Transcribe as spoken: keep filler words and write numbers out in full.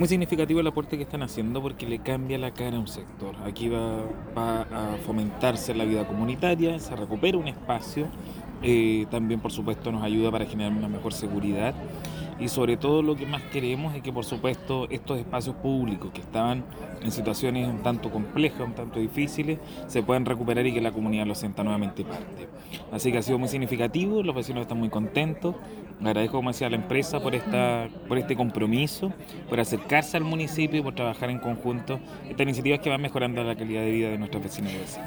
Muy significativo el aporte que están haciendo porque le cambia la cara a un sector. Aquí va, va a fomentarse la vida comunitaria, se recupera un espacio, eh, también por supuesto nos ayuda para generar una mejor seguridad y sobre todo lo que más queremos es que por supuesto estos espacios públicos que estaban en situaciones un tanto complejas, un tanto difíciles, se puedan recuperar y que la comunidad lo sienta nuevamente parte. Así que ha sido muy significativo, los vecinos están muy contentos. Agradezco, como decía, a la empresa por, esta, por este compromiso, por acercarse al municipio y por trabajar en conjunto. Estas iniciativas que van mejorando la calidad de vida de nuestros vecinos y vecinas.